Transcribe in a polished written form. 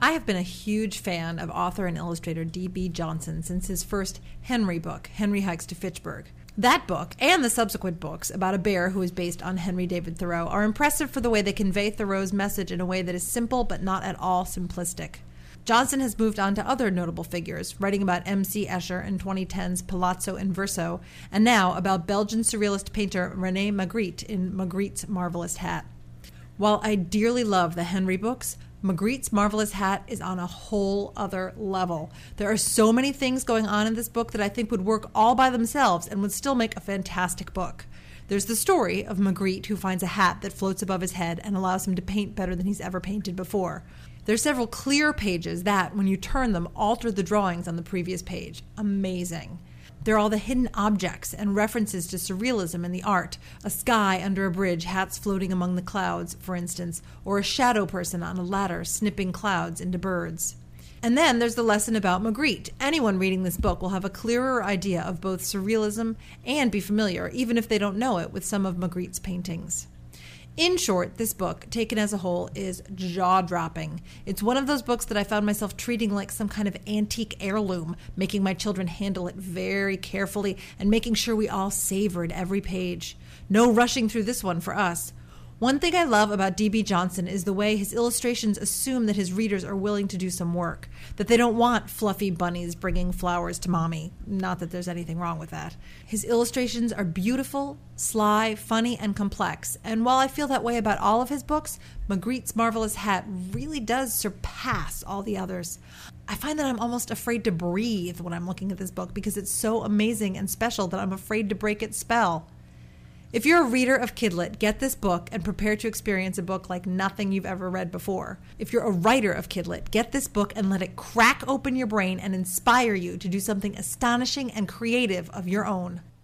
I have been a huge fan of author and illustrator D.B. Johnson since his first Henry book, Henry Hikes to Fitchburg. That book, and the subsequent books about a bear who is based on Henry David Thoreau, are impressive for the way they convey Thoreau's message in a way that is simple but not at all simplistic. Johnson has moved on to other notable figures, writing about M.C. Escher in 2010's Palazzo in Verso, and now about Belgian surrealist painter René Magritte in Magritte's Marvelous Hat. While I dearly love the Henry books, Magritte's Marvelous Hat is on a whole other level. There are so many things going on in this book that I think would work all by themselves and would still make a fantastic book. There's the story of Magritte, who finds a hat that floats above his head and allows him to paint better than he's ever painted before. There's several clear pages that, when you turn them, alter the drawings on the previous page. Amazing. There are all the hidden objects and references to surrealism in the art. A sky under a bridge, hats floating among the clouds, for instance, or a shadow person on a ladder snipping clouds into birds. And then there's the lesson about Magritte. Anyone reading this book will have a clearer idea of both surrealism and be familiar, even if they don't know it, with some of Magritte's paintings. In short, this book, taken as a whole, is jaw-dropping. It's one of those books that I found myself treating like some kind of antique heirloom, making my children handle it very carefully and making sure we all savored every page. No rushing through this one for us. One thing I love about D.B. Johnson is the way his illustrations assume that his readers are willing to do some work, that they don't want fluffy bunnies bringing flowers to mommy. Not that there's anything wrong with that. His illustrations are beautiful, sly, funny, and complex, and while I feel that way about all of his books, Magritte's Marvelous Hat really does surpass all the others. I find that I'm almost afraid to breathe when I'm looking at this book because it's so amazing and special that I'm afraid to break its spell. If you're a reader of Kidlit, get this book and prepare to experience a book like nothing you've ever read before. If you're a writer of Kidlit, get this book and let it crack open your brain and inspire you to do something astonishing and creative of your own.